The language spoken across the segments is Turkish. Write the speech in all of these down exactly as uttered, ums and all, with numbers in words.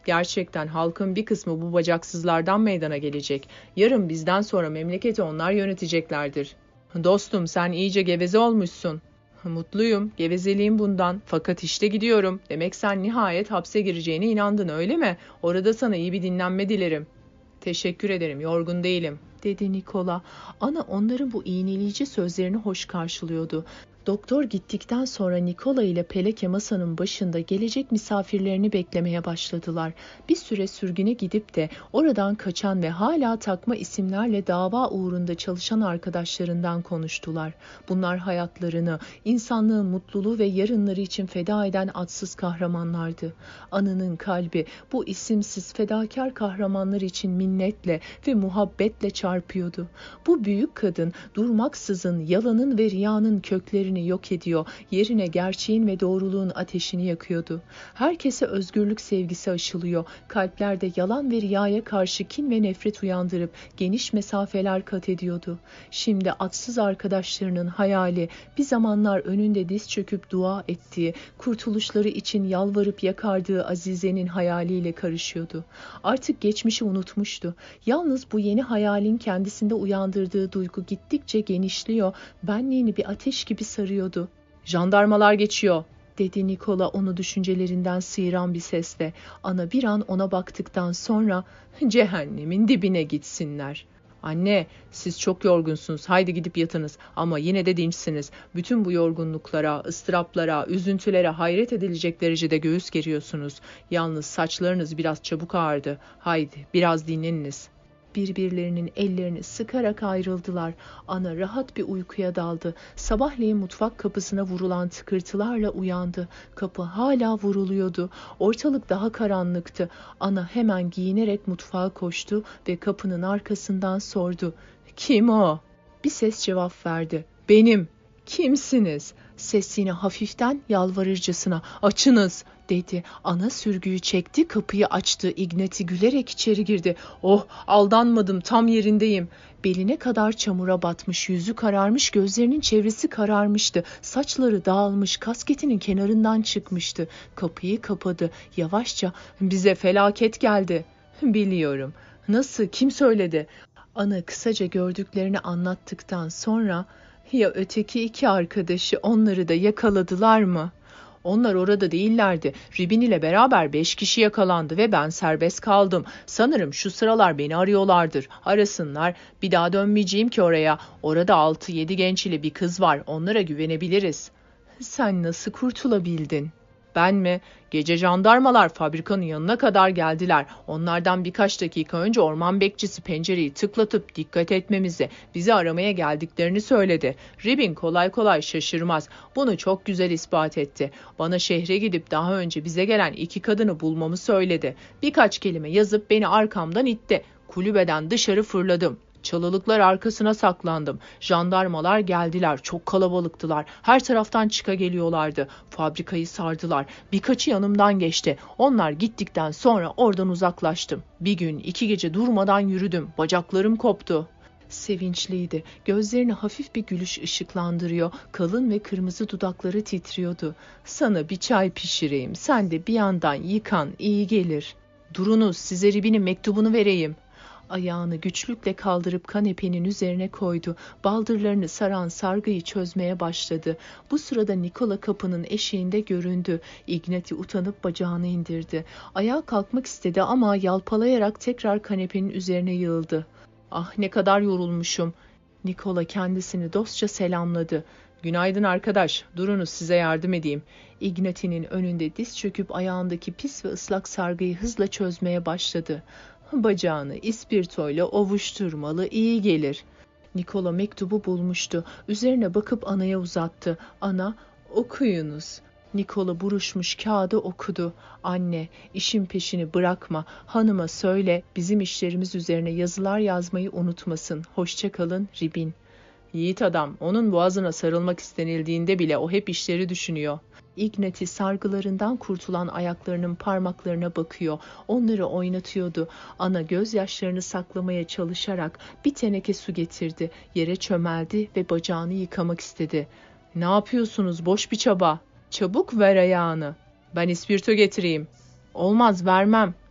Gerçekten halkın bir kısmı bu bacaksızlardan meydana gelecek. Yarın bizden sonra memleketi onlar yöneteceklerdir. Dostum, sen iyice geveze olmuşsun. Mutluyum, gevezeliğim bundan. Fakat işte gidiyorum. Demek sen nihayet hapse gireceğine inandın, öyle mi? Orada sana iyi bir dinlenme dilerim. Teşekkür ederim, yorgun değilim, dedi Nikola. Ana onların bu iğneleyici sözlerini hoş karşılıyordu. Doktor gittikten sonra Nikola ile Peleke masanın başında gelecek misafirlerini beklemeye başladılar. Bir süre sürgüne gidip de oradan kaçan ve hala takma isimlerle dava uğrunda çalışan arkadaşlarından konuştular. Bunlar hayatlarını, insanlığın mutluluğu ve yarınları için feda eden adsız kahramanlardı. Anının kalbi bu isimsiz fedakar kahramanlar için minnetle ve muhabbetle çarpıyordu. Bu büyük kadın durmaksızın yalanın ve riyanın köklerini yok ediyor, yerine gerçeğin ve doğruluğun ateşini yakıyordu. Herkese özgürlük sevgisi aşılıyor, kalplerde yalan ve riyaya karşı kin ve nefret uyandırıp geniş mesafeler kat ediyordu. Şimdi adsız arkadaşlarının hayali, bir zamanlar önünde diz çöküp dua ettiği, kurtuluşları için yalvarıp yakardığı Azize'nin hayaliyle karışıyordu. Artık geçmişi unutmuştu. Yalnız bu yeni hayalin kendisinde uyandırdığı duygu gittikçe genişliyor, benliğini bir ateş gibi sarıyordu. Jandarmalar geçiyor, dedi Nikola onu düşüncelerinden sıyıran bir sesle. Ana bir an ona baktıktan sonra cehennemin dibine gitsinler. Anne, siz çok yorgunsunuz, haydi gidip yatınız, ama yine de dinçsiniz. Bütün bu yorgunluklara, ıstıraplara, üzüntülere hayret edilecek derecede göğüs geriyorsunuz. Yalnız saçlarınız biraz çabuk ağardı. Haydi biraz dinleniniz. Birbirlerinin ellerini sıkarak ayrıldılar. Ana rahat bir uykuya daldı. Sabahleyin mutfak kapısına vurulan tıkırtılarla uyandı. Kapı hala vuruluyordu. Ortalık daha karanlıktı. Ana hemen giyinerek mutfağa koştu ve kapının arkasından sordu. Kim o? Bir ses cevap verdi. Benim. Kimsiniz? Ses yine hafiften yalvarırcasına. Açınız, dedi. Ana sürgüyü çekti, kapıyı açtı. Ignati gülerek içeri girdi. Oh, aldanmadım, tam yerindeyim. Beline kadar çamura batmış, yüzü kararmış, gözlerinin çevresi kararmıştı. Saçları dağılmış, kasketinin kenarından çıkmıştı. Kapıyı kapadı. Yavaşça, bize felaket geldi. Biliyorum. Nasıl, kim söyledi? Ana kısaca gördüklerini anlattıktan sonra, ya öteki iki arkadaşı, onları da yakaladılar mı? Onlar orada değillerdi. Ribin ile beraber beş kişi yakalandı ve ben serbest kaldım. Sanırım şu sıralar beni arıyorlardır. Arasınlar. Bir daha dönmeyeceğim ki oraya. Orada altı yedi genç ile bir kız var. Onlara güvenebiliriz. Sen nasıl kurtulabildin? Ben mi? Gece jandarmalar fabrikanın yanına kadar geldiler. Onlardan birkaç dakika önce orman bekçisi pencereyi tıklatıp dikkat etmemizi, bizi aramaya geldiklerini söyledi. Ribin kolay kolay şaşırmaz. Bunu çok güzel ispat etti. Bana şehre gidip daha önce bize gelen iki kadını bulmamı söyledi. Birkaç kelime yazıp beni arkamdan itti. Kulübeden dışarı fırladım. Çalılıklar arkasına saklandım. Jandarmalar geldiler. Çok kalabalıktılar. Her taraftan çıka geliyorlardı. Fabrikayı sardılar. Birkaçı yanımdan geçti. Onlar gittikten sonra oradan uzaklaştım. Bir gün iki gece durmadan yürüdüm. Bacaklarım koptu. Sevinçliydi. Gözlerini hafif bir gülüş ışıklandırıyor. Kalın ve kırmızı dudakları titriyordu. Sana bir çay pişireyim. Sen de bir yandan yıkan, iyi gelir. Durunuz, size Ribin'in mektubunu vereyim. Ayağını güçlükle kaldırıp kanepenin üzerine koydu. Baldırlarını saran sargıyı çözmeye başladı. Bu sırada Nikola kapının eşiğinde göründü. Ignati utanıp bacağını indirdi. Ayağa kalkmak istedi ama yalpalayarak tekrar kanepenin üzerine yığıldı. Ah, ne kadar yorulmuşum. Nikola kendisini dostça selamladı. Günaydın arkadaş, durunuz size yardım edeyim. Ignati'nin önünde diz çöküp ayağındaki pis ve ıslak sargıyı hızla çözmeye başladı. Bacağını ispirtoyla ovuşturmalı, iyi gelir. Nikola mektubu bulmuştu. Üzerine bakıp anaya uzattı. Ana, okuyunuz. Nikola buruşmuş kağıdı okudu. Anne, işin peşini bırakma. Hanıma söyle, bizim işlerimiz üzerine yazılar yazmayı unutmasın. Hoşça kalın, Ribin. Yiğit adam, onun boğazına sarılmak istenildiğinde bile o hep işleri düşünüyor. Ignati sargılarından kurtulan ayaklarının parmaklarına bakıyor. Onları oynatıyordu. Ana gözyaşlarını saklamaya çalışarak bir teneke su getirdi. Yere çömeldi ve bacağını yıkamak istedi. Ne yapıyorsunuz? Boş bir çaba. Çabuk ver ayağını. Ben ispirto getireyim. Olmaz, vermem.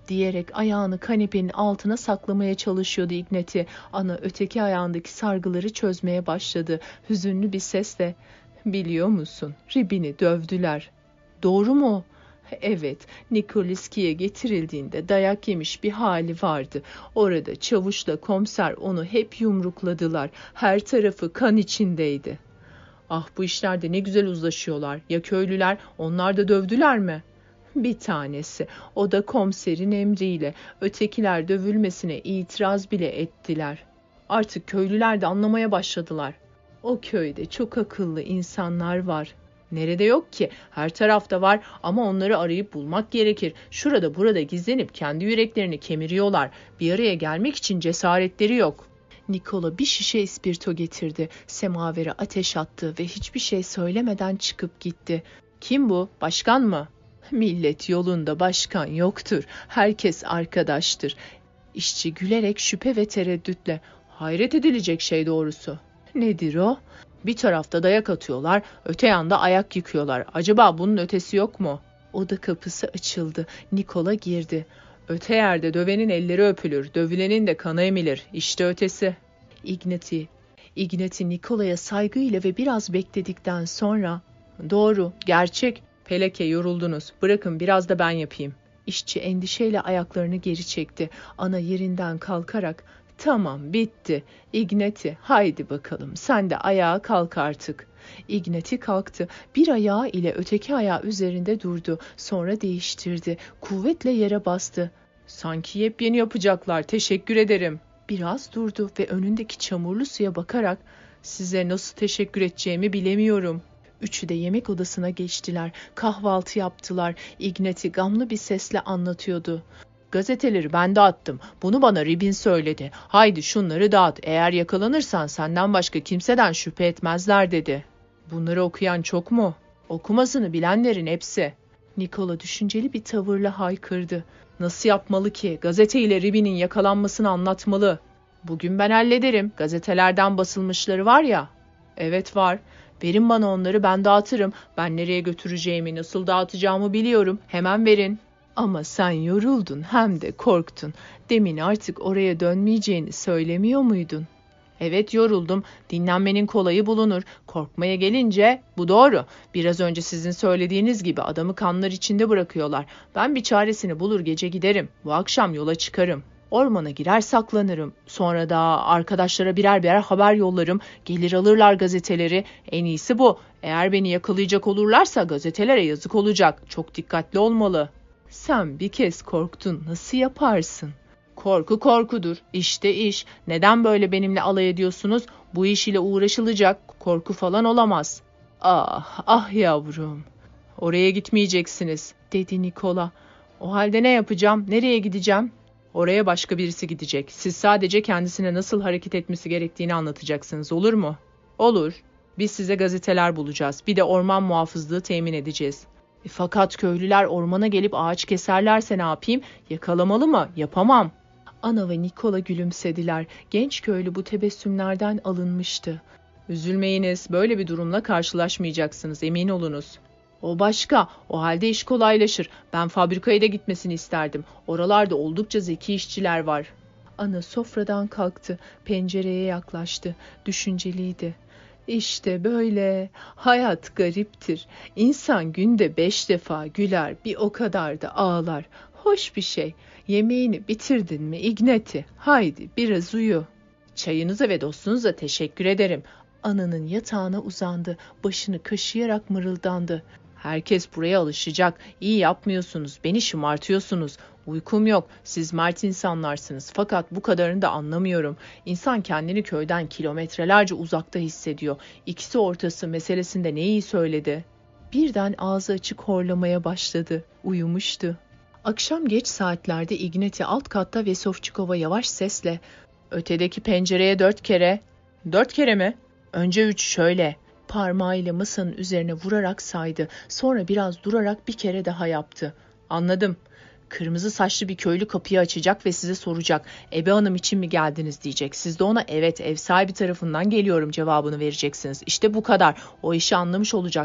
diyerek ayağını kanepenin altına saklamaya çalışıyordu Ignati. Ana öteki ayağındaki sargıları çözmeye başladı. Hüzünlü bir sesle, "Biliyor musun, Ribin'i dövdüler." "Doğru mu?" "Evet, Nikoliski'ye getirildiğinde dayak yemiş bir hali vardı. Orada çavuşla komiser onu hep yumrukladılar. Her tarafı kan içindeydi." "Ah, bu işlerde ne güzel uzlaşıyorlar. Ya köylüler, onlar da dövdüler mi?" "Bir tanesi, o da komiserin emriyle. Ötekiler dövülmesine itiraz bile ettiler." Artık köylüler de anlamaya başladılar. "O köyde çok akıllı insanlar var." "Nerede yok ki? Her tarafta var ama onları arayıp bulmak gerekir. Şurada burada gizlenip kendi yüreklerini kemiriyorlar. Bir araya gelmek için cesaretleri yok." Nikola bir şişe ispirto getirdi. Semavere ateş attı ve hiçbir şey söylemeden çıkıp gitti. "Kim bu? Başkan mı?" "Millet yolunda başkan yoktur. Herkes arkadaştır." İşçi gülerek şüphe ve tereddütle, "Hayret edilecek şey doğrusu." "Nedir o?" "Bir tarafta dayak atıyorlar, öte yanda ayak yıkıyorlar. Acaba bunun ötesi yok mu?" Oda kapısı açıldı. Nikola girdi. "Öte yerde dövenin elleri öpülür, dövülenin de kanı emilir. İşte ötesi." Ignati, Ignati Nikola'ya saygıyla ve biraz bekledikten sonra, "Doğru, gerçek. Peleke, yoruldunuz. Bırakın biraz da ben yapayım." İşçi endişeyle ayaklarını geri çekti. Ana yerinden kalkarak, "Tamam, bitti. Ignati, haydi bakalım, sen de ayağa kalk artık." Ignati kalktı. Bir ayağı ile öteki ayağı üzerinde durdu. Sonra değiştirdi. Kuvvetle yere bastı. "Sanki yepyeni yapacaklar. Teşekkür ederim." Biraz durdu ve önündeki çamurlu suya bakarak, "Size nasıl teşekkür edeceğimi bilemiyorum." Üçü de yemek odasına geçtiler. Kahvaltı yaptılar. Ignati gamlı bir sesle anlatıyordu. "Gazeteleri ben dağıttım. Bunu bana Ribin söyledi. Haydi şunları dağıt. Eğer yakalanırsan senden başka kimseden şüphe etmezler," dedi. "Bunları okuyan çok mu?" "Okumasını bilenlerin hepsi." Nikola düşünceli bir tavırla haykırdı. "Nasıl yapmalı ki? Gazeteyle Ribin'in yakalanmasını anlatmalı." "Bugün ben hallederim. Gazetelerden basılmışları var ya." "Evet var. Verin bana onları, ben dağıtırım. Ben nereye götüreceğimi, nasıl dağıtacağımı biliyorum. Hemen verin." "Ama sen yoruldun hem de korktun. Demin artık oraya dönmeyeceğini söylemiyor muydun?" "Evet, yoruldum. Dinlenmenin kolayı bulunur. Korkmaya gelince bu doğru. Biraz önce sizin söylediğiniz gibi adamı kanlar içinde bırakıyorlar. Ben bir çaresini bulur gece giderim. Bu akşam yola çıkarım. Ormana girer saklanırım. Sonra da arkadaşlara birer birer haber yollarım. Gelir alırlar gazeteleri. En iyisi bu. Eğer beni yakalayacak olurlarsa gazetelere yazık olacak. Çok dikkatli olmalı." "Sen bir kez korktun. Nasıl yaparsın?" "Korku korkudur. İşte iş. Neden böyle benimle alay ediyorsunuz? Bu iş ile uğraşılacak. Korku falan olamaz." "Ah, ah yavrum." "Oraya gitmeyeceksiniz," dedi Nikola. "O halde ne yapacağım? Nereye gideceğim?" "Oraya başka birisi gidecek. Siz sadece kendisine nasıl hareket etmesi gerektiğini anlatacaksınız. Olur mu?" "Olur. Biz size gazeteler bulacağız. Bir de orman muhafızlığı temin edeceğiz." E, "Fakat köylüler ormana gelip ağaç keserlerse ne yapayım? Yakalamalı mı? Yapamam." Ana ve Nikola gülümsediler. Genç köylü bu tebessümlerden alınmıştı. "Üzülmeyiniz. Böyle bir durumla karşılaşmayacaksınız. Emin olunuz." "O başka. O halde iş kolaylaşır. Ben fabrikaya da gitmesini isterdim. Oralarda oldukça zeki işçiler var." Ana sofradan kalktı. Pencereye yaklaştı. Düşünceliydi. "İşte böyle. Hayat gariptir. İnsan günde beş defa güler, bir o kadar da ağlar. Hoş bir şey. Yemeğini bitirdin mi Ignati? Haydi biraz uyu." "Çayınıza ve dostunuza teşekkür ederim." Ananın yatağına uzandı. Başını kaşıyarak mırıldandı. "Herkes buraya alışacak. İyi yapmıyorsunuz. Beni şımartıyorsunuz. Uykum yok. Siz mert insanlarsınız. Fakat bu kadarını da anlamıyorum. İnsan kendini köyden kilometrelerce uzakta hissediyor. İkisi ortası meselesinde ne iyi söyledi." Birden ağzı açık horlamaya başladı. Uyumuştu. Akşam geç saatlerde Ignati alt katta Vesovçikova yavaş sesle, "Ötedeki pencereye dört kere." "Dört kere mi?" "Önce üç şöyle." Parmağıyla masanın üzerine vurarak saydı. Sonra biraz durarak bir kere daha yaptı. "Anladım. Kırmızı saçlı bir köylü kapıyı açacak ve size soracak. Ebe hanım için mi geldiniz diyecek. Siz de ona evet ev sahibi tarafından geliyorum cevabını vereceksiniz. İşte bu kadar. O işi anlamış olacaktır."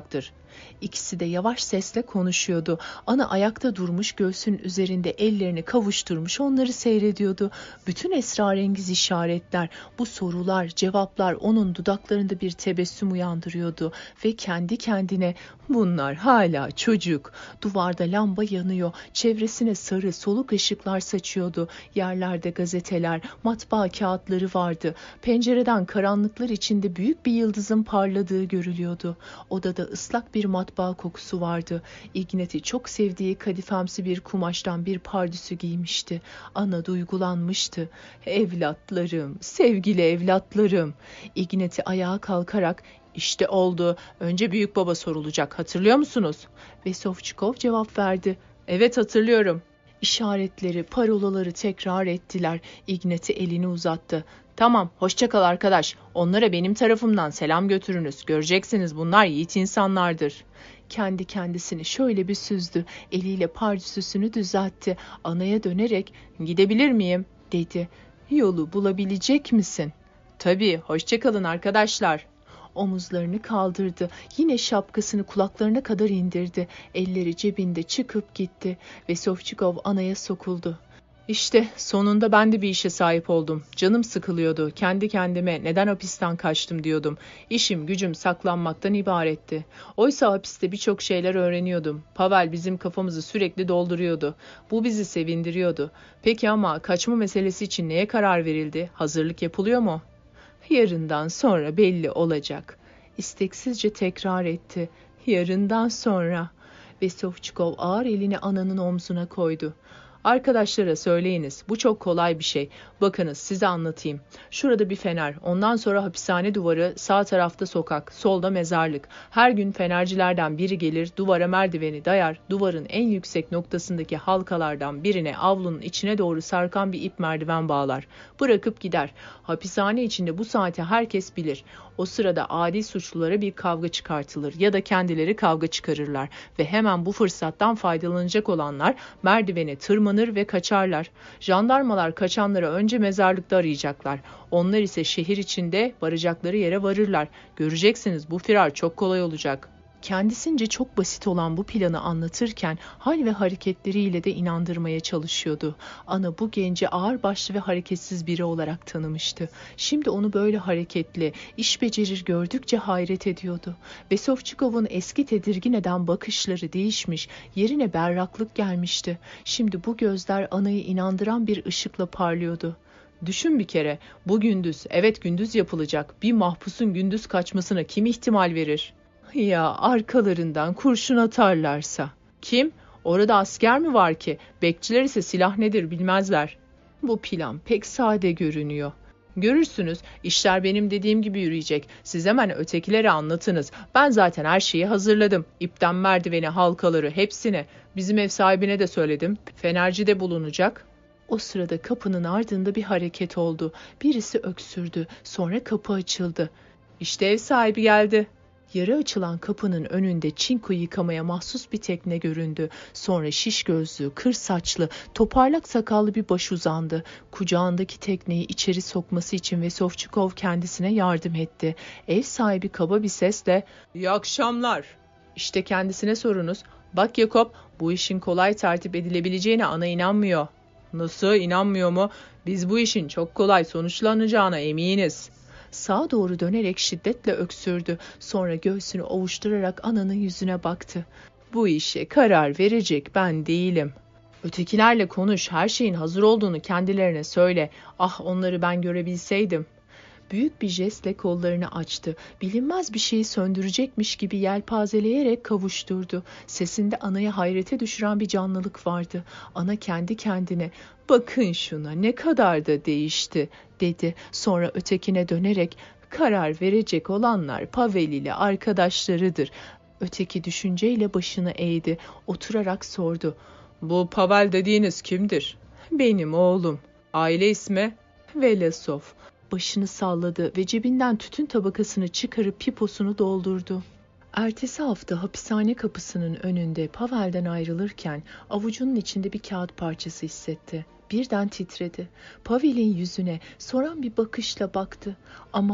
İkisi de yavaş sesle konuşuyordu. Ana ayakta durmuş, göğsünün üzerinde ellerini kavuşturmuş onları seyrediyordu. Bütün esrarengiz işaretler, bu sorular, cevaplar onun dudaklarında bir tebessüm uyandırıyordu ve kendi kendine bunlar hala çocuk. Duvarda lamba yanıyor, çevresine sarı soluk ışıklar saçıyordu. Yerlerde gazeteler, matbaa kağıtları vardı. Pencereden karanlıklar içinde büyük bir yıldızın parladığı görülüyordu. Odada ıslak bir matbaa kokusu vardı. İgnet'i çok sevdiği kadifemsi bir kumaştan bir pardüsü giymişti. Ana duygulanmıştı. Evlatlarım, sevgili evlatlarım. İgnet'i ayağa kalkarak işte oldu. Önce büyük baba sorulacak. Hatırlıyor musunuz? Vesovçikov cevap verdi. Evet hatırlıyorum. İşaretleri, parolaları tekrar ettiler. İgnet'i elini uzattı. Tamam, hoşça kal arkadaş. Onlara benim tarafımdan selam götürünüz. Göreceksiniz bunlar yiğit insanlardır. Kendi kendisini şöyle bir süzdü. Eliyle pardüsüsünü düzeltti. Anaya dönerek gidebilir miyim? Dedi. Yolu bulabilecek misin? Tabii, hoşça kalın arkadaşlar. Omuzlarını kaldırdı. Yine şapkasını kulaklarına kadar indirdi. Elleri cebinde çıkıp gitti. Vesovçikov anaya sokuldu. İşte sonunda ben de bir işe sahip oldum. Canım sıkılıyordu. Kendi kendime neden hapisten kaçtım diyordum. İşim gücüm saklanmaktan ibaretti. Oysa hapiste birçok şeyler öğreniyordum. Pavel bizim kafamızı sürekli dolduruyordu. Bu bizi sevindiriyordu. Peki ama kaçma meselesi için neye karar verildi? Hazırlık yapılıyor mu? Yarından sonra belli olacak. İsteksizce tekrar etti. Yarından sonra. Vesovçikov ağır elini ananın omzuna koydu. Arkadaşlara söyleyiniz. Bu çok kolay bir şey. Bakınız size anlatayım. Şurada bir fener. Ondan sonra hapishane duvarı, sağ tarafta sokak, solda mezarlık. Her gün fenercilerden biri gelir, duvara merdiveni dayar, duvarın en yüksek noktasındaki halkalardan birine avlunun içine doğru sarkan bir ip merdiven bağlar. Bırakıp gider. Hapishane içinde bu saati herkes bilir. O sırada adi suçlulara bir kavga çıkartılır ya da kendileri kavga çıkarırlar ve hemen bu fırsattan faydalanacak olanlar merdivene tırmanır ve kaçarlar. Jandarmalar kaçanları önce mezarlıkta arayacaklar. Onlar ise şehir içinde varacakları yere varırlar. Göreceksiniz bu firar çok kolay olacak. Kendisince çok basit olan bu planı anlatırken hal ve hareketleriyle de inandırmaya çalışıyordu. Ana bu genci ağırbaşlı ve hareketsiz biri olarak tanımıştı. Şimdi onu böyle hareketli, iş becerir gördükçe hayret ediyordu. Vesovçikov'un eski tedirgin eden bakışları değişmiş, yerine berraklık gelmişti. Şimdi bu gözler anayı inandıran bir ışıkla parlıyordu. Düşün bir kere, bu gündüz, evet gündüz yapılacak, bir mahpusun gündüz kaçmasına kim ihtimal verir? Ya arkalarından kurşun atarlarsa? Kim? Orada asker mi var ki? Bekçiler ise silah nedir bilmezler. Bu plan pek sade görünüyor. Görürsünüz, işler benim dediğim gibi yürüyecek. Siz hemen ötekilere anlatınız. Ben zaten her şeyi hazırladım. İpten merdiveni, halkaları, hepsini. Bizim ev sahibine de söyledim. Fenerci de bulunacak. O sırada kapının ardında bir hareket oldu. Birisi öksürdü. Sonra kapı açıldı. İşte ev sahibi geldi. Yarı açılan kapının önünde çinko yıkamaya mahsus bir tekne göründü. Sonra şiş gözlü, kır saçlı, toparlak sakallı bir baş uzandı. Kucağındaki tekneyi içeri sokması için Vesovçikov kendisine yardım etti. Ev sahibi kaba bir sesle "İyi akşamlar." İşte kendisine sorunuz. Bak Yakob, bu işin kolay tertip edilebileceğine ana inanmıyor. Nasıl, inanmıyor mu? Biz bu işin çok kolay sonuçlanacağına eminiz. Sağa doğru dönerek şiddetle öksürdü. Sonra göğsünü ovuşturarak ananın yüzüne baktı. Bu işe karar verecek ben değilim. Ötekilerle konuş, her şeyin hazır olduğunu kendilerine söyle. Ah onları ben görebilseydim. Büyük bir jestle kollarını açtı. Bilinmez bir şeyi söndürecekmiş gibi yelpazeleyerek kavuşturdu. Sesinde anayı hayrete düşüren bir canlılık vardı. Ana kendi kendine "Bakın şuna ne kadar da değişti." dedi. Sonra ötekine dönerek "Karar verecek olanlar Pavel ile arkadaşlarıdır." Öteki düşünceyle başını eğdi. Oturarak sordu. "Bu Pavel dediğiniz kimdir?" "Benim oğlum." "Aile ismi?" "Velasov." Başını salladı ve cebinden tütün tabakasını çıkarıp piposunu doldurdu. Ertesi hafta hapishane kapısının önünde Pavel'den ayrılırken avucunun içinde bir kağıt parçası hissetti. Birden titredi. Pavel'in yüzüne soran bir bakışla baktı ama o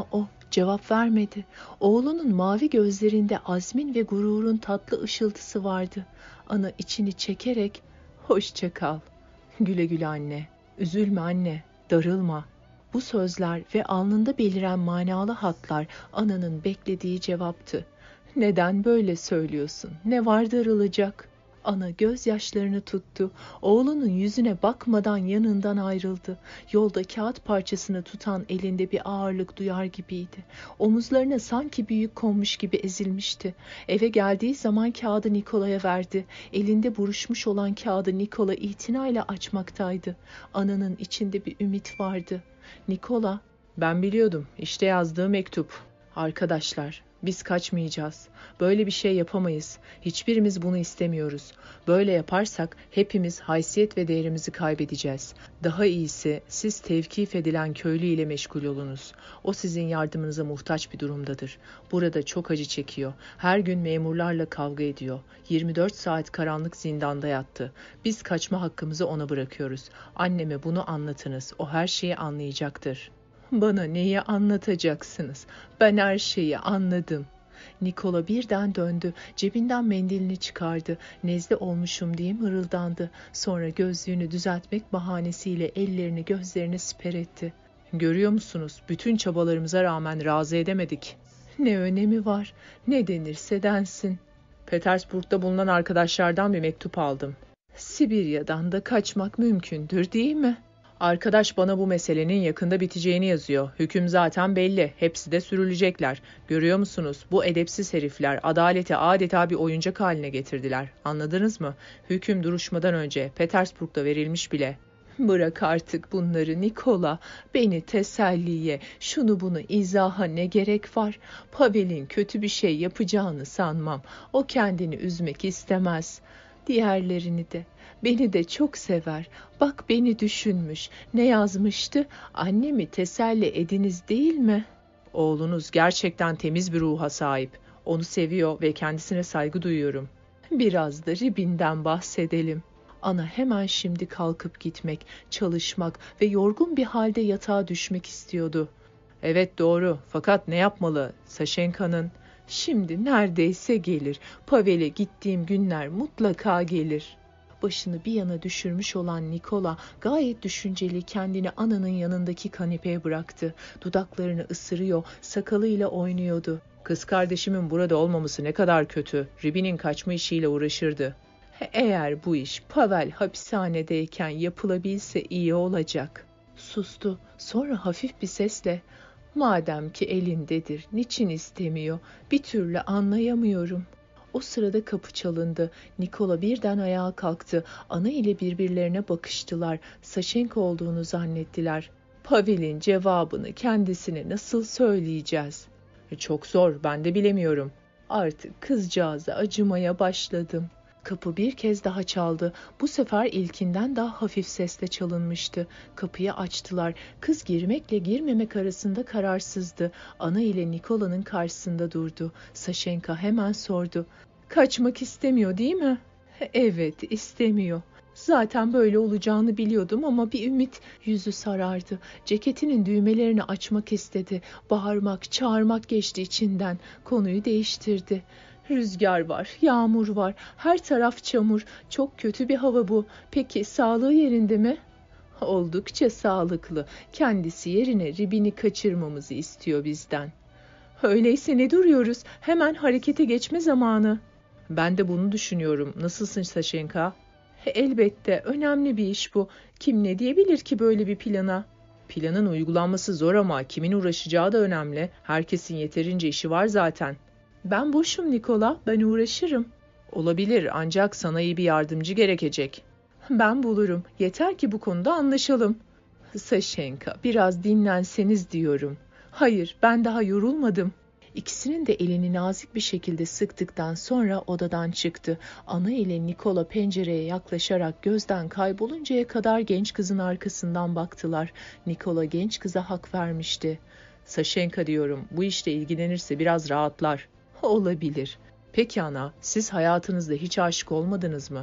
Cevap vermedi. Oğlunun mavi gözlerinde azmin ve gururun tatlı ışıltısı vardı. Ana içini çekerek, "Hoşça kal. Güle güle anne. Üzülme anne. Darılma." Bu sözler ve alnında beliren manalı hatlar ananın beklediği cevaptı. "Neden böyle söylüyorsun? Ne var darılacak?" Ana gözyaşlarını tuttu. Oğlunun yüzüne bakmadan yanından ayrıldı. Yolda kağıt parçasını tutan elinde bir ağırlık duyar gibiydi. Omuzlarına sanki büyük konmuş gibi ezilmişti. Eve geldiği zaman kağıdı Nikola'ya verdi. Elinde buruşmuş olan kağıdı Nikola itinayla açmaktaydı. Ananın içinde bir ümit vardı. "Nikola, ben biliyordum. İşte yazdığı mektup. Arkadaşlar, biz kaçmayacağız. Böyle bir şey yapamayız. Hiçbirimiz bunu istemiyoruz. Böyle yaparsak hepimiz haysiyet ve değerimizi kaybedeceğiz. Daha iyisi siz tevkif edilen köylü ile meşgul olunuz. O sizin yardımınıza muhtaç bir durumdadır. Burada çok acı çekiyor. Her gün memurlarla kavga ediyor. yirmi dört saat karanlık zindanda yattı. Biz kaçma hakkımızı ona bırakıyoruz. Anneme bunu anlatınız. O her şeyi anlayacaktır." "Bana neyi anlatacaksınız? Ben her şeyi anladım." Nikola birden döndü. Cebinden mendilini çıkardı. "Nezle olmuşum" diye mırıldandı. Sonra gözlüğünü düzeltmek bahanesiyle ellerini gözlerine siper etti. "Görüyor musunuz? Bütün çabalarımıza rağmen razı edemedik." "Ne önemi var? Ne denirse densin." "Petersburg'da bulunan arkadaşlardan bir mektup aldım. Sibirya'dan da kaçmak mümkündür, değil mi?" "Arkadaş bana bu meselenin yakında biteceğini yazıyor. Hüküm zaten belli. Hepsi de sürülecekler. Görüyor musunuz? Bu edepsiz herifler adaleti adeta bir oyuncak haline getirdiler. Anladınız mı? Hüküm duruşmadan önce Petersburg'da verilmiş bile." "Bırak artık bunları Nikola. Beni teselliye, şunu bunu izaha ne gerek var? Pavel'in kötü bir şey yapacağını sanmam. O kendini üzmek istemez. Diğerlerini de. Beni de çok sever. Bak beni düşünmüş. Ne yazmıştı? Annemi teselli ediniz değil mi?" "Oğlunuz gerçekten temiz bir ruha sahip. Onu seviyor ve kendisine saygı duyuyorum." "Biraz da Ribin'den bahsedelim." Ana hemen şimdi kalkıp gitmek, çalışmak ve yorgun bir halde yatağa düşmek istiyordu. "Evet doğru. Fakat ne yapmalı? Saşenka'nın..." "Şimdi neredeyse gelir. Pavel'e gittiğim günler mutlaka gelir." Başını bir yana düşürmüş olan Nikola gayet düşünceli kendini ananın yanındaki kanepeye bıraktı. Dudaklarını ısırıyor, sakalıyla oynuyordu. "Kız kardeşimin burada olmaması ne kadar kötü. Ribin'in kaçma işiyle uğraşırdı. Eğer bu iş Pavel hapishanedeyken yapılabilse iyi olacak." Sustu. Sonra hafif bir sesle, "Madem ki elindedir, niçin istemiyor? Bir türlü anlayamıyorum." O sırada kapı çalındı. Nikola birden ayağa kalktı. Ana ile birbirlerine bakıştılar. Saşenka olduğunu zannettiler. "Pavel'in cevabını kendisine nasıl söyleyeceğiz?" "Çok zor, ben de bilemiyorum." Artık kızcağıza acımaya başladım. Kapı bir kez daha çaldı. Bu sefer ilkinden daha hafif sesle çalınmıştı. Kapıyı açtılar. Kız girmekle girmemek arasında kararsızdı. Ana ile Nikola'nın karşısında durdu. Saşenka hemen sordu. "Kaçmak istemiyor değil mi?" "Evet, istemiyor. Zaten böyle olacağını biliyordum ama bir ümit." Yüzü sarardı. Ceketinin düğmelerini açmak istedi. Bağırmak, çağırmak geçti içinden. Konuyu değiştirdi. "Rüzgar var, yağmur var, her taraf çamur. Çok kötü bir hava bu. Peki sağlığı yerinde mi?" "Oldukça sağlıklı. Kendisi yerine Ribin'i kaçırmamızı istiyor bizden." "Öyleyse ne duruyoruz? Hemen harekete geçme zamanı." "Ben de bunu düşünüyorum. Nasılsın Saşenka?" "Elbette, önemli bir iş bu. Kim ne diyebilir ki böyle bir plana?" "Planın uygulanması zor ama kimin uğraşacağı da önemli. Herkesin yeterince işi var zaten." "Ben boşum Nikola, ben uğraşırım." "Olabilir ancak sana iyi bir yardımcı gerekecek." "Ben bulurum. Yeter ki bu konuda anlaşalım." "Saşenka, biraz dinlenseniz diyorum." "Hayır, ben daha yorulmadım." İkisinin de elini nazik bir şekilde sıktıktan sonra odadan çıktı. Ana ile Nikola pencereye yaklaşarak gözden kayboluncaya kadar genç kızın arkasından baktılar. Nikola genç kıza hak vermişti. "Saşenka diyorum, bu işle ilgilenirse biraz rahatlar." "Olabilir." "Peki ana, siz hayatınızda hiç aşık olmadınız mı?"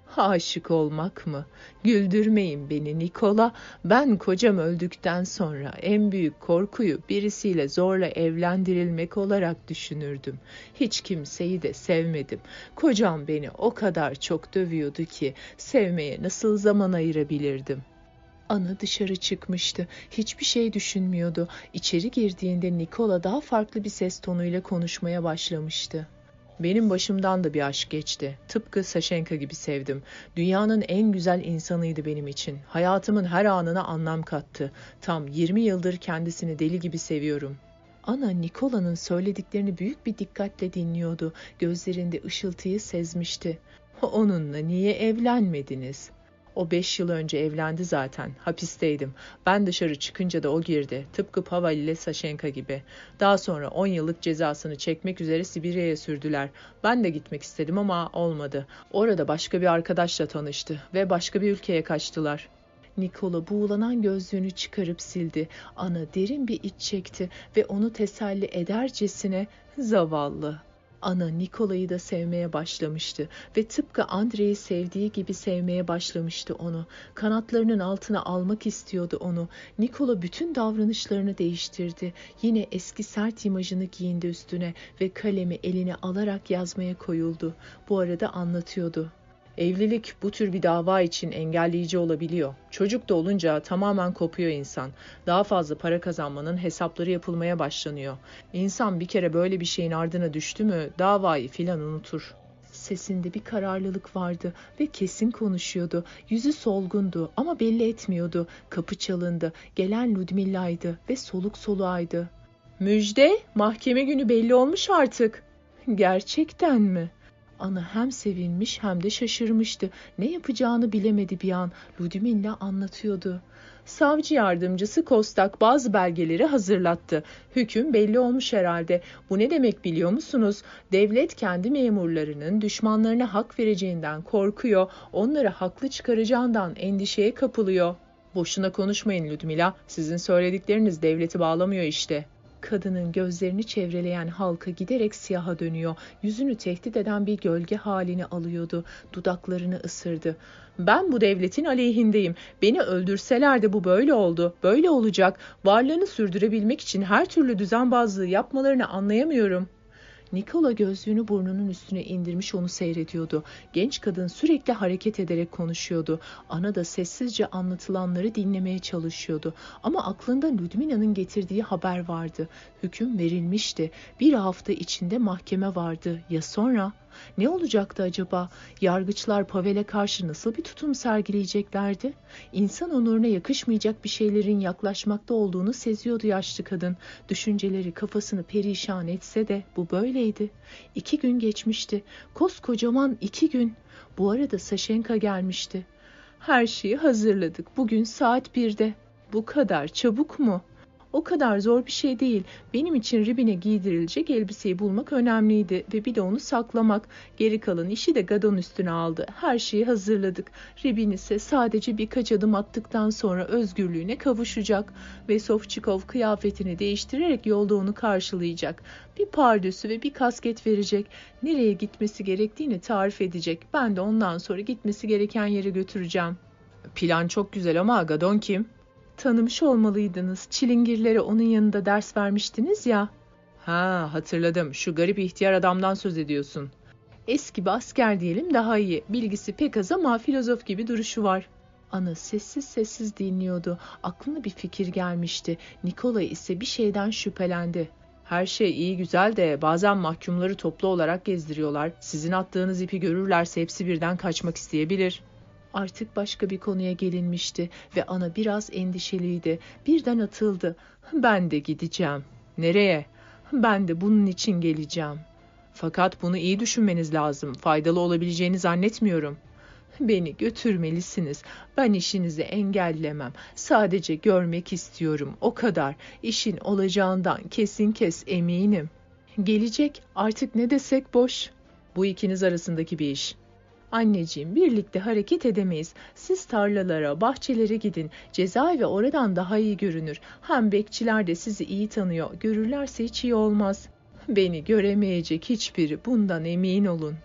Aşık olmak mı? Güldürmeyin beni Nikola. Ben kocam öldükten sonra en büyük korkuyu birisiyle zorla evlendirilmek olarak düşünürdüm. Hiç kimseyi de sevmedim. Kocam beni o kadar çok dövüyordu ki sevmeye nasıl zaman ayırabilirdim? Ana dışarı çıkmıştı. Hiçbir şey düşünmüyordu. İçeri girdiğinde Nikola daha farklı bir ses tonuyla konuşmaya başlamıştı. Benim başımdan da bir aşk geçti. Tıpkı Saşenka gibi sevdim. Dünyanın en güzel insanıydı benim için. Hayatımın her anına anlam kattı. Tam yirmi yıldır kendisini deli gibi seviyorum. Ana Nikola'nın söylediklerini büyük bir dikkatle dinliyordu. Gözlerinde ışıltıyı sezmişti. Onunla niye evlenmediniz? O beş yıl önce evlendi zaten. Hapisteydim. Ben dışarı çıkınca da o girdi. Tıpkı Pavel ile Saşenka gibi. Daha sonra on yıllık cezasını çekmek üzere Sibirya'ya sürdüler. Ben de gitmek istedim ama olmadı. Orada başka bir arkadaşla tanıştı ve başka bir ülkeye kaçtılar. Nikola buğulanan gözlüğünü çıkarıp sildi. Ana derin bir iç çekti ve onu teselli edercesine zavallı. Ana Nikola'yı da sevmeye başlamıştı ve tıpkı Andrei'yi sevdiği gibi sevmeye başlamıştı onu. Kanatlarının altına almak istiyordu onu. Nikola bütün davranışlarını değiştirdi. Yine eski sert imajını giyindi üstüne ve kalemi eline alarak yazmaya koyuldu. Bu arada anlatıyordu. Evlilik bu tür bir dava için engelleyici olabiliyor. Çocuk da olunca tamamen kopuyor insan. Daha fazla para kazanmanın hesapları yapılmaya başlanıyor. İnsan bir kere böyle bir şeyin ardına düştü mü davayı filan unutur. Sesinde bir kararlılık vardı ve kesin konuşuyordu. Yüzü solgundu ama belli etmiyordu. Kapı çalındı. Gelen Ludmilla'ydı ve soluk soluğaydı. Müjde, mahkeme günü belli olmuş artık. Gerçekten mi? Ana hem sevinmiş hem de şaşırmıştı. Ne yapacağını bilemedi bir an. Ludmilla anlatıyordu. Savcı yardımcısı Kostak bazı belgeleri hazırlattı. Hüküm belli olmuş herhalde. Bu ne demek biliyor musunuz? Devlet kendi memurlarının düşmanlarına hak vereceğinden korkuyor. Onları haklı çıkaracağından endişeye kapılıyor. Boşuna konuşmayın Ludmila. Sizin söyledikleriniz devleti bağlamıyor işte. Kadının gözlerini çevreleyen halka giderek siyaha dönüyor. Yüzünü tehdit eden bir gölge halini alıyordu. Dudaklarını ısırdı. Ben bu devletin aleyhindeyim. Beni öldürseler de bu böyle oldu. Böyle olacak. Varlığını sürdürebilmek için her türlü düzenbazlığı yapmalarını anlayamıyorum. Nikola gözlüğünü burnunun üstüne indirmiş onu seyrediyordu. Genç kadın sürekli hareket ederek konuşuyordu. Ana da sessizce anlatılanları dinlemeye çalışıyordu. Ama aklında Ludmila'nın getirdiği haber vardı. Hüküm verilmişti. Bir hafta içinde mahkeme vardı. Ya sonra? Ne olacaktı acaba? Yargıçlar Pavel'e karşı nasıl bir tutum sergileyeceklerdi? İnsan onuruna yakışmayacak bir şeylerin yaklaşmakta olduğunu seziyordu yaşlı kadın. Düşünceleri kafasını perişan etse de bu böyleydi. İki gün geçmişti. Koskocaman iki gün. Bu arada Saşenka gelmişti. Her şeyi hazırladık. Bugün saat birde. Bu kadar çabuk mu? O kadar zor bir şey değil. Benim için Ribin'e giydirilecek elbiseyi bulmak önemliydi ve bir de onu saklamak. Geri kalan işi de Gadon üstüne aldı. Her şeyi hazırladık. Ribin ise sadece birkaç adım attıktan sonra özgürlüğüne kavuşacak ve Sofçikov kıyafetini değiştirerek yolda onu karşılayacak. Bir pardösü ve bir kasket verecek. Nereye gitmesi gerektiğini tarif edecek. Ben de ondan sonra gitmesi gereken yere götüreceğim. Plan çok güzel ama Gadon kim? Tanımış olmalıydınız. Çilingirlere onun yanında ders vermiştiniz ya. Ha, hatırladım. Şu garip ihtiyar adamdan söz ediyorsun. Eski bir asker diyelim daha iyi. Bilgisi pek az ama filozof gibi duruşu var. Ana sessiz sessiz dinliyordu. Aklına bir fikir gelmişti. Nikola ise bir şeyden şüphelendi. Her şey iyi güzel de bazen mahkumları toplu olarak gezdiriyorlar. Sizin attığınız ipi görürlerse hepsi birden kaçmak isteyebilir. Artık başka bir konuya gelinmişti ve ana biraz endişeliydi. Birden atıldı. Ben de gideceğim. Nereye? Ben de bunun için geleceğim. Fakat bunu iyi düşünmeniz lazım. Faydalı olabileceğini zannetmiyorum. Beni götürmelisiniz. Ben işinizi engellemem. Sadece görmek istiyorum. O kadar. İşin olacağından kesin kes eminim. Gelecek. Artık ne desek boş. Bu ikiniz arasındaki bir iş. Anneciğim, birlikte hareket edemeyiz. Siz tarlalara, bahçelere gidin. Cezaevi oradan daha iyi görünür. Hem bekçiler de sizi iyi tanıyor. Görürlerse hiç iyi olmaz. Beni göremeyecek hiçbiri, bundan emin olun.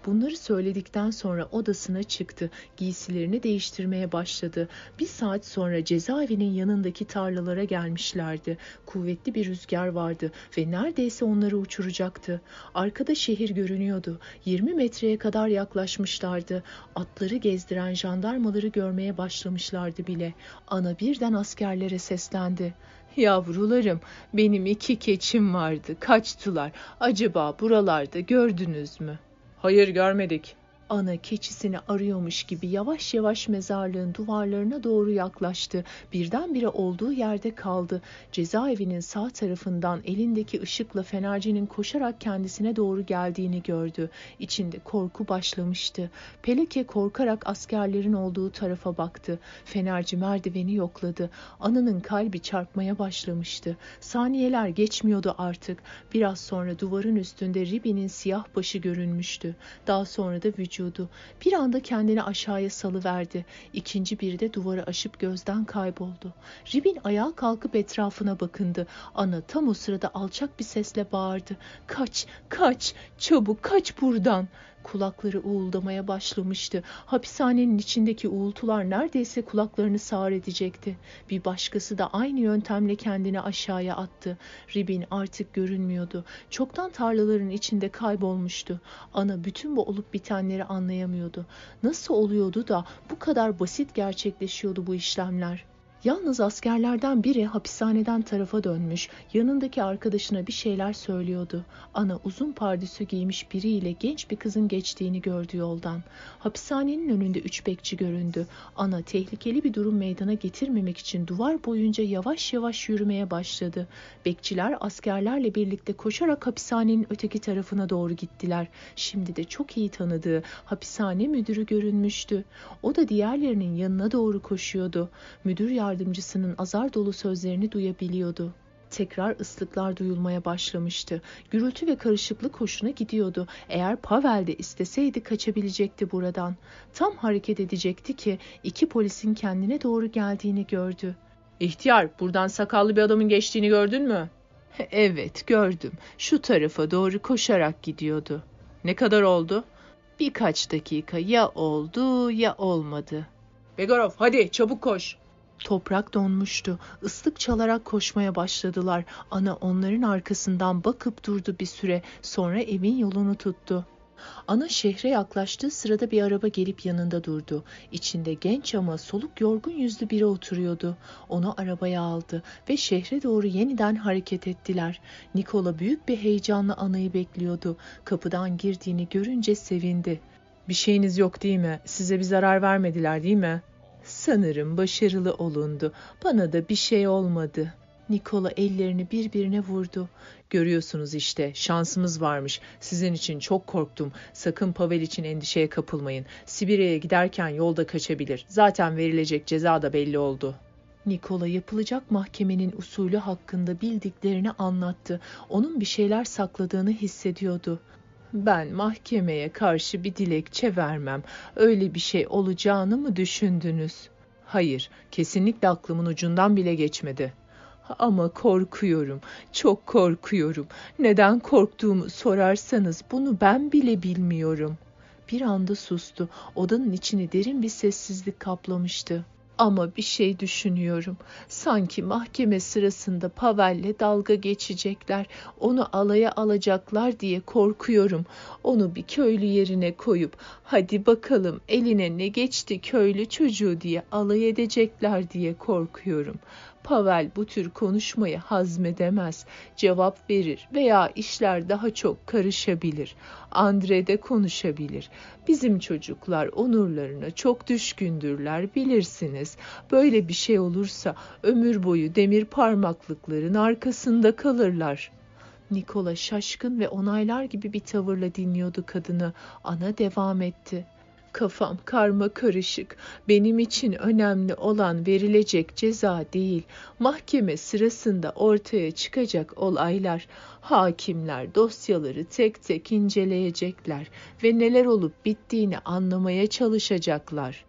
Bunları söyledikten sonra odasına çıktı. Giysilerini değiştirmeye başladı. Bir saat sonra cezaevinin yanındaki tarlalara gelmişlerdi. Kuvvetli bir rüzgar vardı ve neredeyse onları uçuracaktı. Arkada şehir görünüyordu. yirmi metreye kadar yaklaşmışlardı. Atları gezdiren jandarmaları görmeye başlamışlardı bile. Ana birden askerlere seslendi. Yavrularım, benim iki keçim vardı. Kaçtılar. Acaba buralarda gördünüz mü? Hayır, görmedik. Ana keçisini arıyormuş gibi yavaş yavaş mezarlığın duvarlarına doğru yaklaştı. Birdenbire olduğu yerde kaldı. Cezaevinin sağ tarafından elindeki ışıkla fenercinin koşarak kendisine doğru geldiğini gördü. İçinde korku başlamıştı. Peleke korkarak askerlerin olduğu tarafa baktı. Fenerci merdiveni yokladı. Ananın kalbi çarpmaya başlamıştı. Saniyeler geçmiyordu artık. Biraz sonra duvarın üstünde Ribby'nin siyah başı görünmüştü. Daha sonra da vücudu. Bir anda kendini aşağıya salıverdi. İkinci biri de duvarı aşıp gözden kayboldu. Ribin ayağa kalkıp etrafına bakındı. Ana tam o sırada alçak bir sesle bağırdı. Kaç, kaç, çabuk kaç buradan. Kulakları uğuldamaya başlamıştı. Hapishanenin içindeki uğultular neredeyse kulaklarını sağır edecekti. Bir başkası da aynı yöntemle kendini aşağıya attı. Ribin artık görünmüyordu. Çoktan tarlaların içinde kaybolmuştu. Ana bütün bu olup bitenleri anlayamıyordu. Nasıl oluyordu da bu kadar basit gerçekleşiyordu bu işlemler? Yalnız askerlerden biri hapishaneden tarafa dönmüş, yanındaki arkadaşına bir şeyler söylüyordu. Ana uzun pardösü giymiş biriyle genç bir kızın geçtiğini gördü yoldan. Hapishanenin önünde üç bekçi göründü. Ana tehlikeli bir durum meydana getirmemek için duvar boyunca yavaş yavaş yürümeye başladı. Bekçiler askerlerle birlikte koşarak hapishanenin öteki tarafına doğru gittiler. Şimdi de çok iyi tanıdığı hapishane müdürü görünmüştü. O da diğerlerinin yanına doğru koşuyordu. Müdür yardımcısının azar dolu sözlerini duyabiliyordu. Tekrar ıslıklar duyulmaya başlamıştı. Gürültü ve karışıklık hoşuna gidiyordu. Eğer Pavel de isteseydi kaçabilecekti buradan. Tam hareket edecekti ki iki polisin kendine doğru geldiğini gördü. "İhtiyar, buradan sakallı bir adamın geçtiğini gördün mü?" "Evet, gördüm. Şu tarafa doğru koşarak gidiyordu." "Ne kadar oldu?" "Birkaç dakika. Ya oldu ya olmadı." "Begorov, hadi çabuk koş." Toprak donmuştu. Islık çalarak koşmaya başladılar. Ana onların arkasından bakıp durdu bir süre. Sonra evin yolunu tuttu. Ana şehre yaklaştığı sırada bir araba gelip yanında durdu. İçinde genç ama soluk yorgun yüzlü biri oturuyordu. Onu arabaya aldı ve şehre doğru yeniden hareket ettiler. Nikola büyük bir heyecanla Ana'yı bekliyordu. Kapıdan girdiğini görünce sevindi. "Bir şeyiniz yok değil mi? Size bir zarar vermediler değil mi?" "Sanırım başarılı olundu. Bana da bir şey olmadı." Nikola ellerini birbirine vurdu. "Görüyorsunuz işte, şansımız varmış. Sizin için çok korktum. Sakın Pavel için endişeye kapılmayın. Sibirya'ya giderken yolda kaçabilir. Zaten verilecek ceza da belli oldu." Nikola yapılacak mahkemenin usulü hakkında bildiklerini anlattı. Onun bir şeyler sakladığını hissediyordu. "Ben mahkemeye karşı bir dilekçe vermem. Öyle bir şey olacağını mı düşündünüz?" "Hayır, kesinlikle aklımın ucundan bile geçmedi." "Ama korkuyorum, çok korkuyorum. Neden korktuğumu sorarsanız bunu ben bile bilmiyorum." Bir anda sustu. Odanın içini derin bir sessizlik kaplamıştı. "Ama bir şey düşünüyorum. Sanki mahkeme sırasında Pavel'le dalga geçecekler. Onu alaya alacaklar diye korkuyorum. Onu bir köylü yerine koyup hadi bakalım eline ne geçti köylü çocuğu diye alay edecekler diye korkuyorum. Pavel bu tür konuşmayı hazmedemez, cevap verir veya işler daha çok karışabilir. Andre de konuşabilir. Bizim çocuklar onurlarına çok düşkündürler, bilirsiniz. Böyle bir şey olursa ömür boyu demir parmaklıkların arkasında kalırlar." Nikola şaşkın ve onaylar gibi bir tavırla dinliyordu kadını. Ana devam etti. "Kafam karma karışık. Benim için önemli olan verilecek ceza değil, mahkeme sırasında ortaya çıkacak olaylar. Hakimler dosyaları tek tek inceleyecekler ve neler olup bittiğini anlamaya çalışacaklar.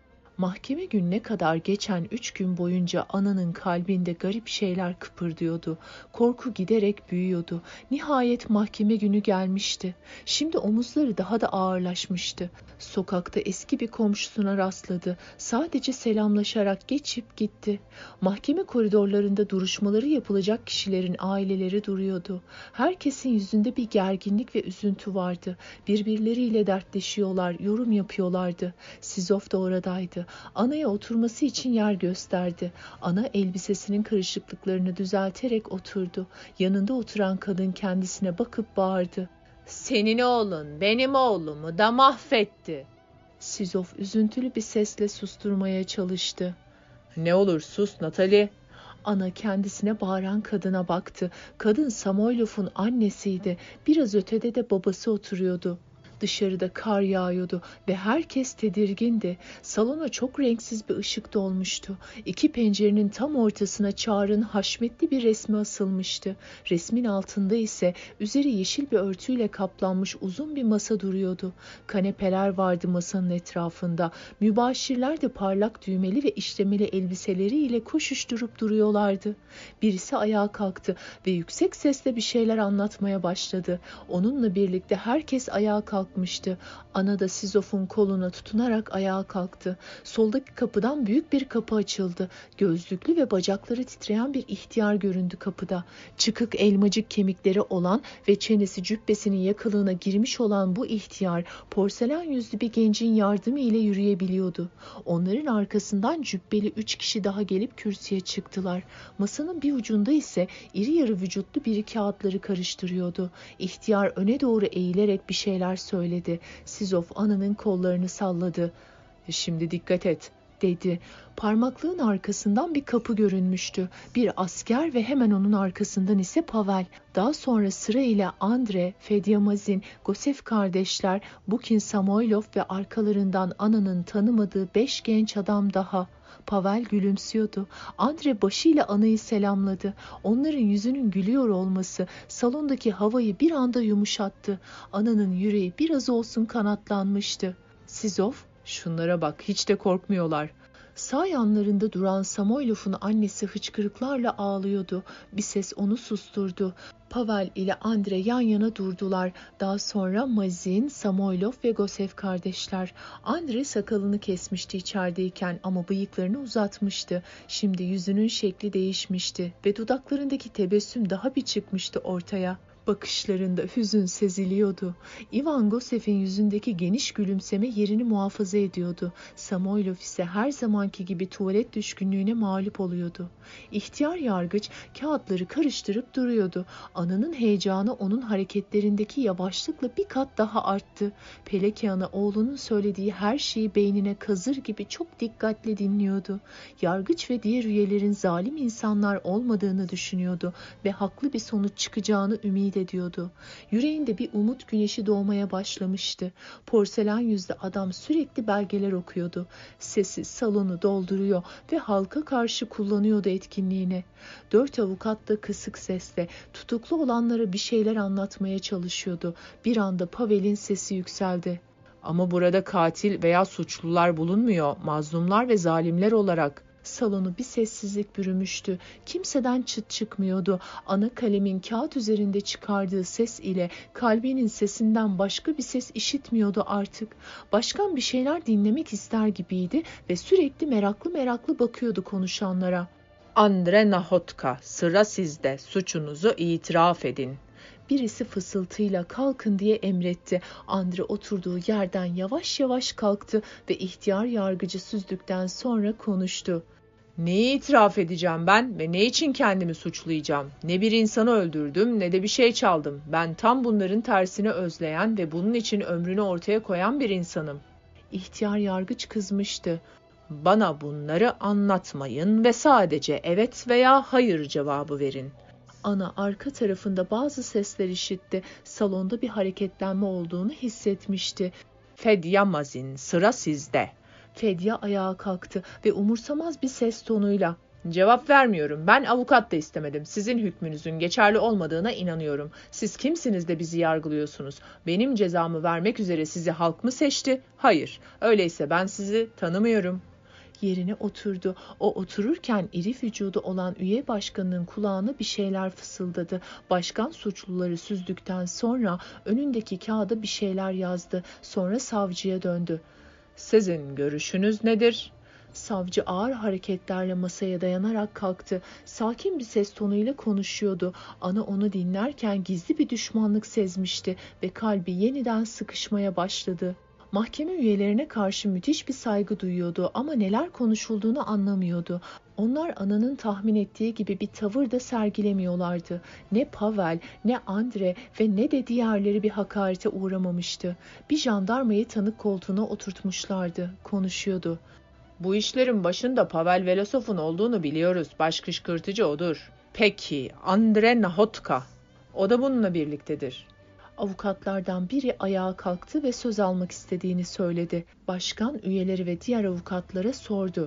Mahkeme gününe kadar geçen üç gün boyunca Ana'nın kalbinde garip şeyler kıpırdıyordu. Korku giderek büyüyordu. Nihayet mahkeme günü gelmişti. Şimdi omuzları daha da ağırlaşmıştı. Sokakta eski bir komşusuna rastladı. Sadece selamlaşarak geçip gitti. Mahkeme koridorlarında duruşmaları yapılacak kişilerin aileleri duruyordu. Herkesin yüzünde bir gerginlik ve üzüntü vardı. Birbirleriyle dertleşiyorlar, yorum yapıyorlardı. Sizov da oradaydı. Ana'ya oturması için yer gösterdi. Ana elbisesinin kırışıklıklarını düzelterek oturdu. Yanında oturan kadın kendisine bakıp bağırdı. Senin oğlun benim oğlumu da mahvetti. Sizov üzüntülü bir sesle susturmaya çalıştı. Ne olur sus Natalie. Ana kendisine bağıran kadına baktı. Kadın Samoylov'un annesiydi. Biraz ötede de babası oturuyordu. Dışarıda kar yağıyordu ve herkes tedirgindi. Salona çok renksiz bir ışık dolmuştu. İki pencerenin tam ortasına Çağrı'nın haşmetli bir resmi asılmıştı. Resmin altında ise üzeri yeşil bir örtüyle kaplanmış uzun bir masa duruyordu. Kanepeler vardı masanın etrafında. Mübaşirler de parlak düğmeli ve işlemeli elbiseleriyle koşuşturup duruyorlardı. Birisi ayağa kalktı ve yüksek sesle bir şeyler anlatmaya başladı. Onunla birlikte herkes ayağa kalktı. Ana da Sizov'un koluna tutunarak ayağa kalktı. Soldaki kapıdan büyük bir kapı açıldı. Gözlüklü ve bacakları titreyen bir ihtiyar göründü kapıda. Çıkık elmacık kemikleri olan ve çenesi cübbesinin yakalığına girmiş olan bu ihtiyar porselen yüzlü bir gencin yardımı ile yürüyebiliyordu. Onların arkasından cübbeli üç kişi daha gelip kürsüye çıktılar. Masanın bir ucunda ise iri yarı vücutlu biri kağıtları karıştırıyordu. İhtiyar öne doğru eğilerek bir şeyler söyledi. söyledi. Sizov Ana'nın kollarını salladı. Şimdi dikkat et, dedi. Parmaklığın arkasından bir kapı görünmüştü. Bir asker ve hemen onun arkasından ise Pavel. Daha sonra sırayla Andre, Fedyamazin, Gosev kardeşler, Bukin Samoylov ve arkalarından Ana'nın tanımadığı beş genç adam daha. Pavel gülümsüyordu. Andre başıyla Ana'yı selamladı. Onların yüzünün gülüyor olması salondaki havayı bir anda yumuşattı. Ana'nın yüreği biraz olsun kanatlanmıştı. Sizov, şunlara bak, hiç de korkmuyorlar. Sağ yanlarında duran Samoylov'un annesi hıçkırıklarla ağlıyordu. Bir ses onu susturdu. Pavel ile Andre yan yana durdular. Daha sonra Mazin, Samoylov ve Gosev kardeşler. Andre sakalını kesmişti içerideyken ama bıyıklarını uzatmıştı. Şimdi yüzünün şekli değişmişti ve dudaklarındaki tebessüm daha bir çıkmıştı ortaya. Bakışlarında hüzün seziliyordu. Ivan Gosev'in yüzündeki geniş gülümseme yerini muhafaza ediyordu. Samoylov ise her zamanki gibi tuvalet düşkünlüğüne mağlup oluyordu. İhtiyar yargıç kağıtları karıştırıp duruyordu. Ana'nın heyecanı onun hareketlerindeki yavaşlıkla bir kat daha arttı. Peleki ana oğlunun söylediği her şeyi beynine kazır gibi çok dikkatle dinliyordu. Yargıç ve diğer üyelerin zalim insanlar olmadığını düşünüyordu ve haklı bir sonuç çıkacağını ümit ediyordu. Yüreğinde bir umut güneşi doğmaya başlamıştı. Porselen yüzlü adam sürekli belgeler okuyordu. Sesi salonu dolduruyor ve halka karşı kullanıyordu etkinliğini. Dört avukat da kısık sesle tutuklu olanlara bir şeyler anlatmaya çalışıyordu. Bir anda Pavel'in sesi yükseldi. Ama burada katil veya suçlular bulunmuyor, mazlumlar ve zalimler olarak. Salonu bir sessizlik bürümüştü. Kimseden çıt çıkmıyordu. Ana kalemin kağıt üzerinde çıkardığı ses ile kalbinin sesinden başka bir ses işitmiyordu artık. Başkan bir şeyler dinlemek ister gibiydi ve sürekli meraklı meraklı bakıyordu konuşanlara. Andre Nahotka, sıra sizde. Suçunuzu itiraf edin. Birisi fısıltıyla kalkın diye emretti. Andre oturduğu yerden yavaş yavaş kalktı ve ihtiyar yargıcı süzdükten sonra konuştu. Neyi itiraf edeceğim ben ve ne için kendimi suçlayacağım? Ne bir insanı öldürdüm ne de bir şey çaldım. Ben tam bunların tersini özleyen ve bunun için ömrünü ortaya koyan bir insanım. İhtiyar yargıç kızmıştı. Bana bunları anlatmayın ve sadece evet veya hayır cevabı verin. Ana arka tarafında bazı sesler işitti. Salonda bir hareketlenme olduğunu hissetmişti. Fedyamazin, sıra sizde. Fedya ayağa kalktı ve umursamaz bir ses tonuyla cevap vermiyorum. Ben avukat da istemedim. Sizin hükmünüzün geçerli olmadığına inanıyorum. Siz kimsiniz de bizi yargılıyorsunuz? Benim cezamı vermek üzere sizi halk mı seçti? Hayır. Öyleyse ben sizi tanımıyorum. Yerine oturdu. O otururken iri vücudu olan üye başkanının kulağına bir şeyler fısıldadı. Başkan suçluları süzdükten sonra önündeki kağıda bir şeyler yazdı. Sonra savcıya döndü. Sizin görüşünüz nedir? Savcı ağır hareketlerle masaya dayanarak kalktı. Sakin bir ses tonuyla konuşuyordu. Ana onu dinlerken gizli bir düşmanlık sezmişti ve kalbi yeniden sıkışmaya başladı. Mahkeme üyelerine karşı müthiş bir saygı duyuyordu ama neler konuşulduğunu anlamıyordu. Onlar ananın tahmin ettiği gibi bir tavır da sergilemiyorlardı. Ne Pavel, ne Andre ve ne de diğerleri bir hakarete uğramamıştı. Bir jandarmayı tanık koltuğuna oturtmuşlardı. Konuşuyordu. Bu işlerin başında Pavel Velosov'un olduğunu biliyoruz. Baş kışkırtıcı odur. Peki, Andre Nahotka. O da bununla birliktedir. Avukatlardan biri ayağa kalktı ve söz almak istediğini söyledi. Başkan üyeleri ve diğer avukatlara sordu.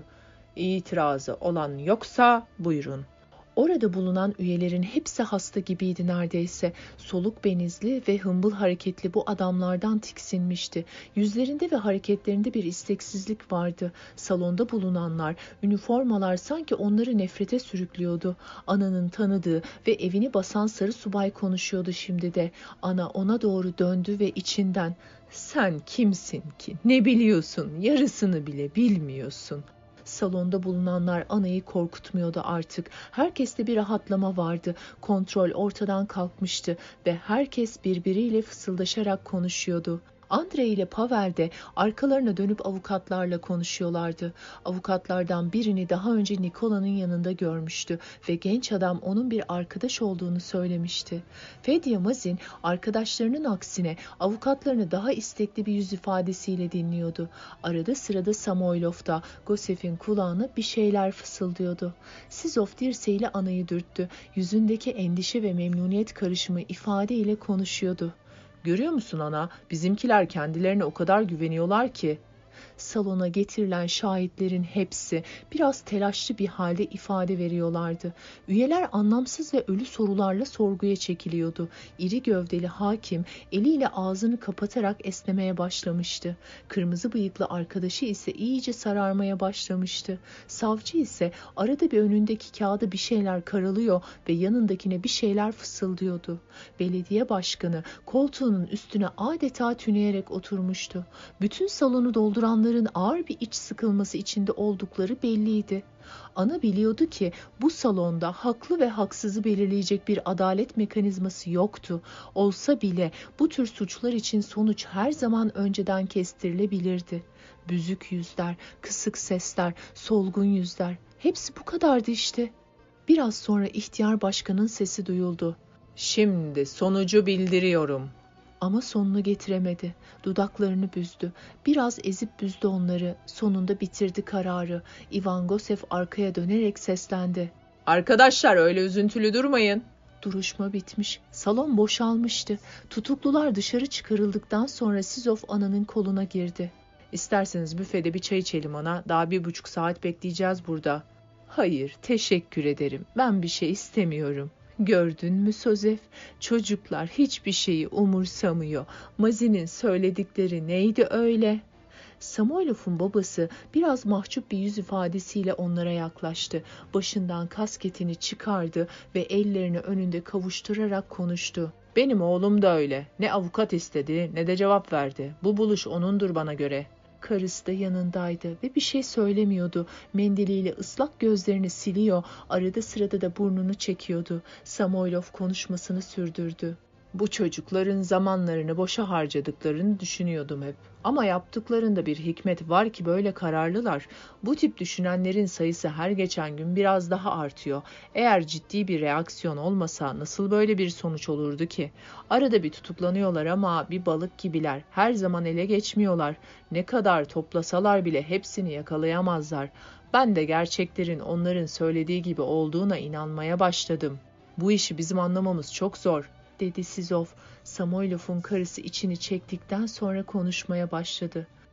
İtirazı olan yoksa buyurun. Orada bulunan üyelerin hepsi hasta gibiydi neredeyse. Soluk benizli ve hımbıl hareketli bu adamlardan tiksinmişti. Yüzlerinde ve hareketlerinde bir isteksizlik vardı. Salonda bulunanlar, üniformalar sanki onları nefrete sürüklüyordu. Ana'nın tanıdığı ve evini basan sarı subay konuşuyordu şimdi de. Ana ona doğru döndü ve içinden "Sen kimsin ki? Ne biliyorsun? Yarısını bile bilmiyorsun." Salonda bulunanlar Ana'yı korkutmuyordu artık. Herkeste bir rahatlama vardı. Kontrol ortadan kalkmıştı ve herkes birbiriyle fısıldaşarak konuşuyordu. Andre ile Pavel de arkalarına dönüp avukatlarla konuşuyorlardı. Avukatlardan birini daha önce Nikola'nın yanında görmüştü ve genç adam onun bir arkadaş olduğunu söylemişti. Fedya Mazin arkadaşlarının aksine avukatlarını daha istekli bir yüz ifadesiyle dinliyordu. Arada sırada Samoylov da Gosef'in kulağına bir şeyler fısıldıyordu. Sizov dirseğiyle Ana'yı dürttü. Yüzündeki endişe ve memnuniyet karışımı ifadeyle konuşuyordu. Görüyor musun ana? Bizimkiler kendilerine o kadar güveniyorlar ki. Salona getirilen şahitlerin hepsi biraz telaşlı bir halde ifade veriyorlardı. Üyeler anlamsız ve ölü sorularla sorguya çekiliyordu. İri gövdeli hakim eliyle ağzını kapatarak esnemeye başlamıştı. Kırmızı bıyıklı arkadaşı ise iyice sararmaya başlamıştı. Savcı ise arada bir önündeki kağıda bir şeyler karalıyor ve yanındakine bir şeyler fısıldıyordu. Belediye başkanı koltuğunun üstüne adeta tüneyerek oturmuştu. Bütün salonu dolduranların ağır bir iç sıkılması içinde oldukları belliydi. Ana biliyordu ki bu salonda haklı ve haksızı belirleyecek bir adalet mekanizması yoktu. Olsa bile bu tür suçlar için sonuç her zaman önceden kestirilebilirdi. Büzük yüzler, kısık sesler, solgun yüzler, hepsi bu kadardı işte. Biraz sonra ihtiyar başkanın sesi duyuldu. Şimdi sonucu bildiriyorum. Ama sonunu getiremedi. Dudaklarını büzdü. Biraz ezip büzdü onları. Sonunda bitirdi kararı. Ivan Gosev arkaya dönerek seslendi. Arkadaşlar öyle üzüntülü durmayın. Duruşma bitmiş. Salon boşalmıştı. Tutuklular dışarı çıkarıldıktan sonra Sizov Ana'nın koluna girdi. İsterseniz büfede bir çay içelim ana. Daha bir buçuk saat bekleyeceğiz burada. Hayır, teşekkür ederim. Ben bir şey istemiyorum. Gördün mü Sozef? Çocuklar hiçbir şeyi umursamıyor. Mazi'nin söyledikleri neydi öyle? Samoylov'un babası biraz mahcup bir yüz ifadesiyle onlara yaklaştı. Başından kasketini çıkardı ve ellerini önünde kavuşturarak konuştu. Benim oğlum da öyle. Ne avukat istedi ne de cevap verdi. Bu buluş onundur bana göre. Karısı da yanındaydı ve bir şey söylemiyordu. Mendiliyle ıslak gözlerini siliyor, arada sırada da burnunu çekiyordu. Samoylov konuşmasını sürdürdü. Bu çocukların zamanlarını boşa harcadıklarını düşünüyordum hep. Ama yaptıklarında bir hikmet var ki böyle kararlılar. Bu tip düşünenlerin sayısı her geçen gün biraz daha artıyor. Eğer ciddi bir reaksiyon olmasa nasıl böyle bir sonuç olurdu ki? Arada bir tutuklanıyorlar ama bir balık gibiler. Her zaman ele geçmiyorlar. Ne kadar toplasalar bile hepsini yakalayamazlar. Ben de gerçeklerin onların söylediği gibi olduğuna inanmaya başladım. Bu işi bizim anlamamız çok zor, dedi Sizov. Samoylov'un karısı içini çektikten sonra konuşmaya başladı.